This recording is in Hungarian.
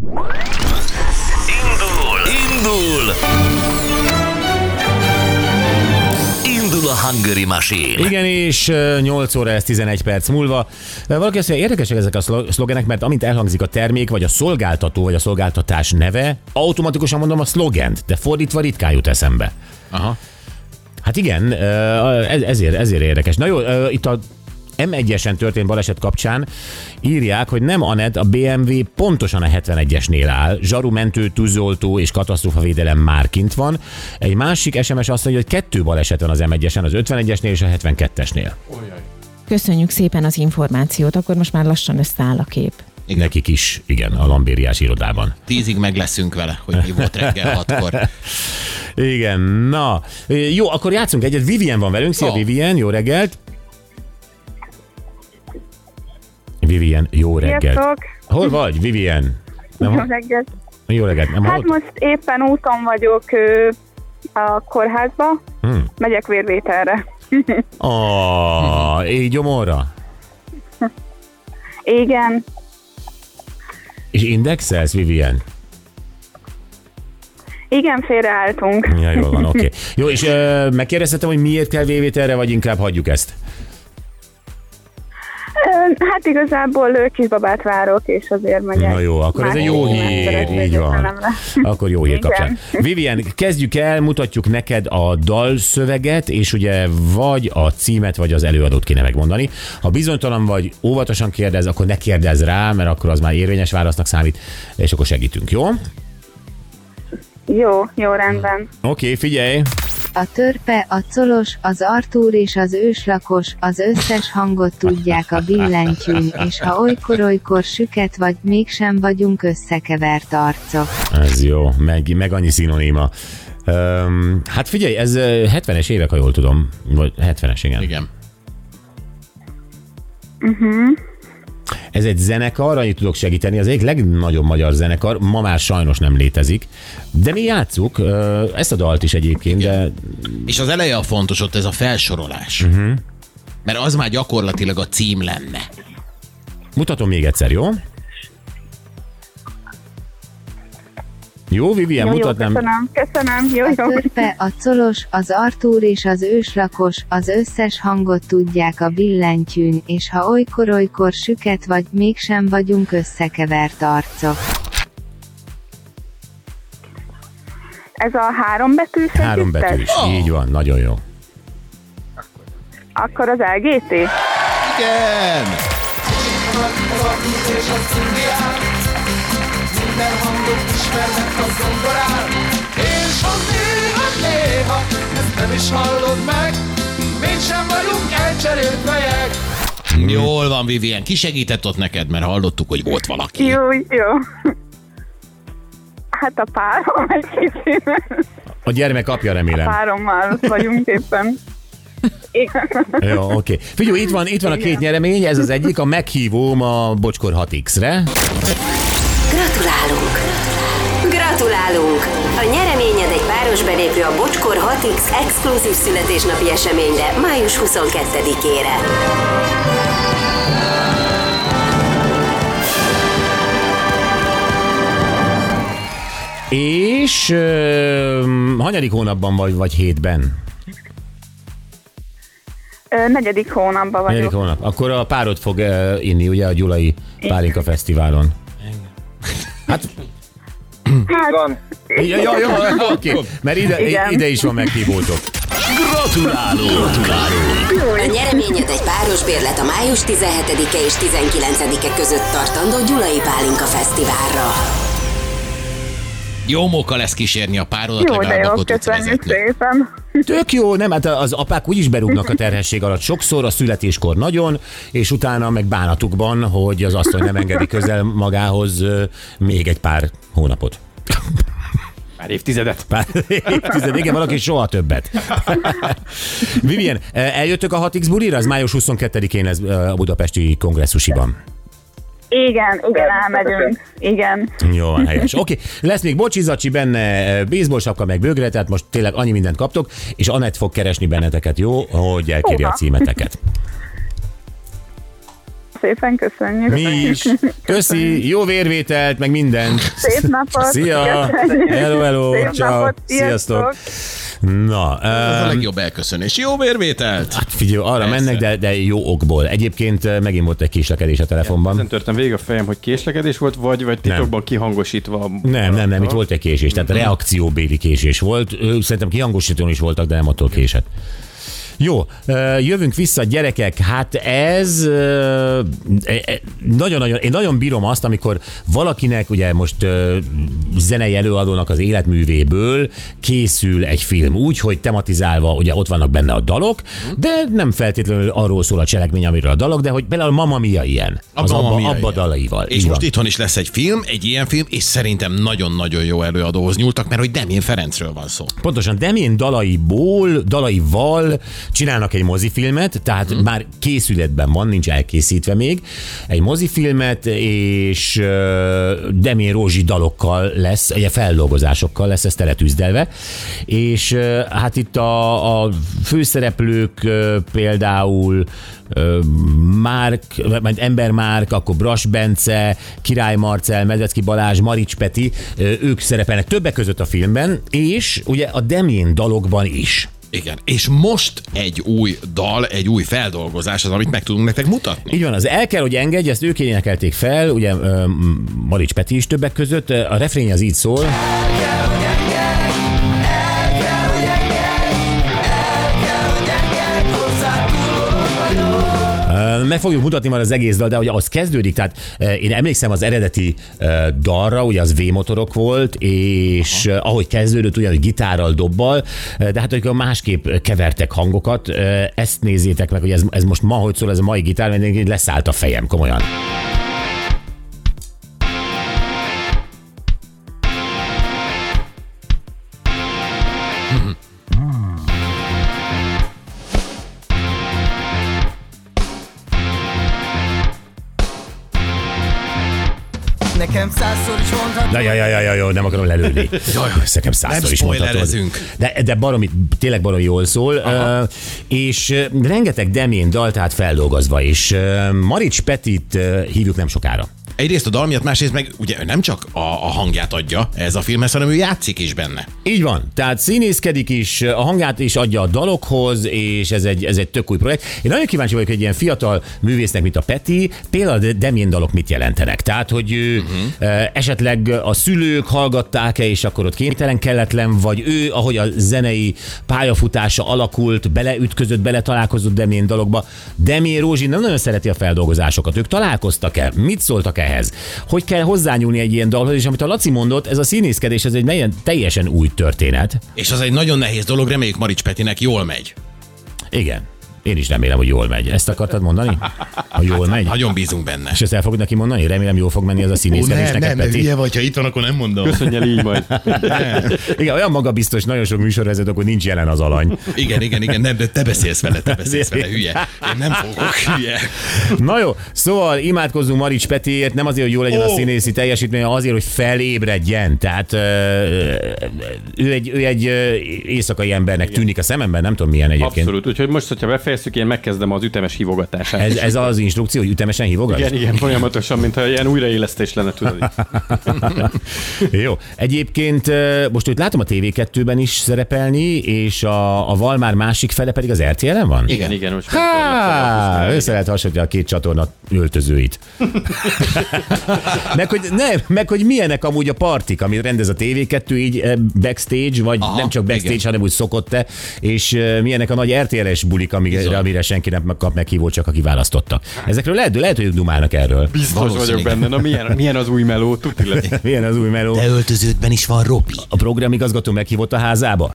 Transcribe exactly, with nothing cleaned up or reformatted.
Indul! Indul! Indul a Hungary Machine. Igen, és nyolc óra, ez tizenegy perc múlva. Valaki azt mondja, érdekesek ezek a szlogenek, mert amint elhangzik a termék, vagy a szolgáltató, vagy a szolgáltatás neve, automatikusan mondom a szlogent, de fordítva ritkán jut eszembe. Aha. Hát igen, ezért, ezért érdekes. Na jó, itt a em egyesen történt baleset kapcsán írják, hogy nem Anett, a bé em vé pontosan a hetvenegyesnél áll. Zsarumentő, tűzoltó és katasztrófavédelem már kint van. Egy másik es em es azt mondja, hogy kettő baleset van az em egyesen, az ötvenegyesnél és a hetvenkettesnél. Köszönjük szépen az információt, akkor most már lassan összeáll a kép. Igen. Nekik is, igen, a lambériás irodában. Tízig meg leszünk vele, hogy mi volt reggel hatkor. Igen, na. Jó, akkor játszunk egyet. Vivien van velünk. Szia, oh. Vivien, jó reggelt. Vivien, jó reggelt. Sziasztok. Hol vagy, Vivien? Nem, jó reggelt. Jó reggelt. Nem hát hallott? most éppen úton vagyok ö, a kórházba. Hmm. Megyek vérvételre. Oh, így gyomorra? Igen. És indexelsz, Vivien? Igen, félreálltunk. Ja, jól van, oké. Okay. Jó, és ö, megkérdeztetem, hogy miért kell vérvételre, vagy inkább hagyjuk ezt? Hát igazából kisbabát várok, és azért megyek. Na jó, akkor ez egy jó hír, így van. Akkor jó hír kapcsán. Vivien, kezdjük el, mutatjuk neked a dalszöveget, és ugye vagy a címet, vagy az előadót kéne megmondani. Ha bizonytalan vagy, óvatosan kérdez, akkor ne kérdezz rá, mert akkor az már érvényes válasznak számít, és akkor segítünk, jó? Jó, jó, rendben. Oké, okay, figyelj! A törpe, a colos, az Artúr és az őslakos, az összes hangot tudják a billentyűn, és ha olykor-olykor süket vagy, mégsem vagyunk összekevert arcok. Ez jó, meg, meg annyi szinoníma. Um, hát figyelj, ez hetvenes évek, ha jól tudom, vagy hetvenes, igen. Igen. Uh-huh. Ez egy zenekar, annyit tudok segíteni, az egyik legnagyobb magyar zenekar, ma már sajnos nem létezik, de mi játsszuk ezt a dalt is egyébként, de... És az eleje a fontos, ott ez a felsorolás. Uh-huh. Mert az már gyakorlatilag a cím lenne. Mutatom még egyszer, jó? Jó, Vivien, jó, mutatnám. Jó, köszönöm, köszönöm. Jó, jó. A törpe, a colos, az Artúr és az őslakos, az összes hangot tudják a billentyűn, és ha olykor-olykor süket vagy, mégsem vagyunk összekevert arcok. Ez a három betűs? Három betűs, oh. Így van, nagyon jó. Akkor az el gé té? Igen! Minden hangot ismernek a zongorán, és ha néha-néha ezt nem is hallod meg, mégsem vagyunk elcserélt fejek. Hmm. Jól van, Vivien, ki segített ott neked, mert hallottuk, hogy volt valaki. Jó, jó. Hát a párom egy kicsit. A gyermek apja, remélem. A párommal vagyunk éppen. Jó, oké. Okay. Figyelj, itt van, itt van a két nyeremény, ez az egyik, a meghívóm a Bocskor hat iksz-re. Gratulálunk! Gratulálunk! A nyereményed egy páros belépő a Bocskor hat iksz exkluzív születésnapi eseményre május huszonkettedikére. És uh, hanyadik hónapban vagy, vagy hétben? Ö, negyedik hónapban vagyok. Negyedik hónap. Akkor a párod fog uh, inni, ugye, a Gyulai Pálinka Fesztiválon. Hát... Hát... Ja, ja, ja, oké. Okay. Mert ide, ide is van meghívótok. Gratulálunk! Gratulálunk! A nyereményed egy páros bérlet a május tizenhetedike és tizenkilencedike között tartandó Gyulai Pálinka Fesztiválra. Jó móka lesz kísérni a párodat, jó, legalább jó, akkor tudsz vezetni. Szépen. Tök jó, nem? Hát az apák úgyis berúgnak a terhesség alatt sokszor, a születéskor nagyon, és utána meg bánatukban, hogy az asszony nem engedi közel magához még egy pár hónapot. Pár évtizedet. Pár évtized, igen, valaki soha többet. Vivien, eljöttök a hat iksz bulira? Az május huszonkettedikén lesz a budapesti kongresszusiban. Igen, igen, elmegyünk. Igen. Jó, van, helyes. Oké, okay. Lesz még bocsizacsi benne, baseball sapka, meg bögre, tehát most tényleg annyi mindent kaptok, és Anett fog keresni benneteket, jó, hogy elkérje a címeteket. szépen, köszönjük. Mi is. Köszi, jó vérvételt, meg mindent. Szép napot. Szia. Köszönjük. Hello, hello. Szép Ciao. napot. Sziasztok. Na, Ez a um, legjobb elköszönés. Jó vérvételt! hát figyelj, arra Persze. mennek, de, de jó okból. Egyébként uh, megint volt egy késlekedés a telefonban. Ezen törtem végig a fejem, hogy késlekedés volt, vagy, vagy titokban kihangosítva. a- Nem, nem, nem, itt volt egy késés, tehát reakcióbéli késés volt. Ö, Szerintem kihangosítón is voltak, de nem attól késett. Jó, ö, jövünk vissza, gyerekek. Hát ez ö, e- nagyon-nagyon, én nagyon bírom azt, amikor valakinek ugye most ö, zenei előadónak az életművéből készül egy film úgy, hogy tematizálva, ugye ott vannak benne a dalok, de nem feltétlenül arról szól a cselekmény, amiről a dalok, de hogy például Mamma Mia ilyen, A az Mamma abba, Mia abba ilyen. dalaival. És Így most van. itthon is lesz egy film, egy ilyen film, és szerintem nagyon-nagyon jó előadóhoz nyúltak, mert hogy Demjén Ferencről van szó. Pontosan, Demjén dalaiból, dalaival csinálnak egy mozifilmet, tehát hmm. már készületben van, nincs elkészítve még, egy mozifilmet, és uh, Demjén Rózsi dalokkal lesz, ugye feldolgozásokkal lesz ez teletűzdelve, és uh, hát itt a, a főszereplők uh, például uh, Márk, majd Ember Márk, akkor Brass Bence, Király Marcell, Medvecki Balázs, Marics Peti, uh, ők szerepelnek többek között a filmben, és ugye a Demjén dalokban is. Igen, és most egy új dal, egy új feldolgozás az, amit meg tudunk nektek mutatni. Így van, az El kell, hogy engedj, ezt ők énekelték fel, ugye ö, Marics Peti is többek között, a refrény az így szól. Meg fogjuk mutatni már az egész dal, de ugye az kezdődik, tehát én emlékszem az eredeti dalra, ugye az V-motorok volt, és Aha. ahogy kezdődött, ugye, hogy gitárral, dobbal, de hát amikor másképp kevertek hangokat, ezt nézzétek meg, hogy ez, ez most ma, hogy szól ez a mai gitár, mert leszállt a fejem, komolyan. Nekem százszor is mondhatod. Na, ja, ja, ja, ja, ja, nem akarom lelőni. Jaj, nekem százszor Nem is mondhatod. spoilerezünk. De, de baromi, tényleg baromi jól szól. Uh, és uh, rengeteg Demjén dal, tehát feldolgozva is. Uh, Marics Petit uh, hívjuk nem sokára. Egyrészt a dal miatt, másrészt meg ugye ő nem csak a, a hangját adja ez a filmhez, hanem ő játszik is benne. Így van, tehát színészkedik is, a hangját is adja a dalokhoz, és ez egy, ez egy tök új projekt. Én nagyon kíváncsi vagyok, hogy egy ilyen fiatal művésznek, mint a Peti, például a Demjén dalok mit jelentenek. Tehát, hogy ő uh-huh. esetleg a szülők hallgatták-e, és akkor ott kénytelen kelletlen, vagy ő, ahogy a zenei pályafutása alakult, beleütközött, beletalálkozott Demjén dalokba. Demjén Rózsi nem nagyon szereti a feldolgozásokat. Ők találkoztak-e? Mit szóltak ehhez? Hogy kell hozzányúlni egy ilyen dalhoz, és amit a Laci mondott, ez a színészkedés, ez egy nagyon, teljesen új történet. És az egy nagyon nehéz dolog, reméljük Marics Petinek jól megy. Igen. Én is remélem, hogy jól megy. Ezt akartad mondani? Hogy jól megy? Nagyon bízunk benne. És ezt el fogod neki mondani? Remélem, jól fog menni ez a színészkedés neked, Peti. vagy, ha itt van, akkor nem mondom. Köszönj el így majd. Igen, olyan magabiztos, nagyon sok műsorvezető, hogy nincs jelen az alany. Igen, igen, igen, nem, de te beszélsz vele, te beszélsz vele, hülye. Én nem fogok, hülye. Na jó, szóval imádkozzunk Marics Petiért, nem azért, hogy jól legyen oh. a színészi teljesítmény, azért, hogy felébredjen. Tehát ö, ő egy, ő egy éjszakai embernek Igen. tűnik a szememben, nem tudom milyen egyébként. Abszolút, úgyhogy most, hogyha befejezzük, én megkezdem az ütemes hívogatását. Ez, ez az instrukció, hogy ütemesen hívogatsz? Igen, igen, folyamatosan, mintha ilyen újraélesztés lenne, tudod. Jó. Egyébként most őt látom a té vé kettőben is szerepelni, és a, a Valmár másik fele pedig az er té el-en van? Igen, igen. Most Há, össze lehet hasonlítani a két csatorna öltözőit. meg, hogy, nem, meg hogy milyenek amúgy a partik, amit rendez a té vé kettő így backstage, vagy Aha, nem csak backstage, igen. hanem úgy szokott-e, és milyenek a nagy er té el-es bulik, amire, amire senki nem kap meghívót, csak aki választotta. Ezekről lehet, lehet, hogy ők dumálnak erről. Biztos vagyok benne. Na milyen, milyen az új meló? Tuti lesz. Milyen az új meló? De öltöződben is van Robi. A programigazgató meghívott a házába?